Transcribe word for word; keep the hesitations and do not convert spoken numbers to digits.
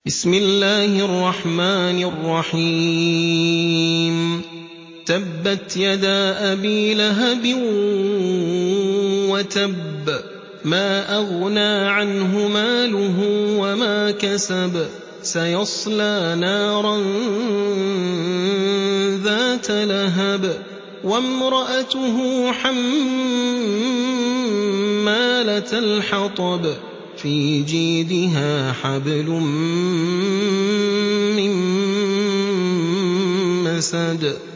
بسم الله الرحمن الرحيم تبت يدا أبي لهب وتب ما أغنى عنه ماله وما كسب سيصلى نارا ذات لهب وامرأته حمالة الحطب في جيدها حبل من مسد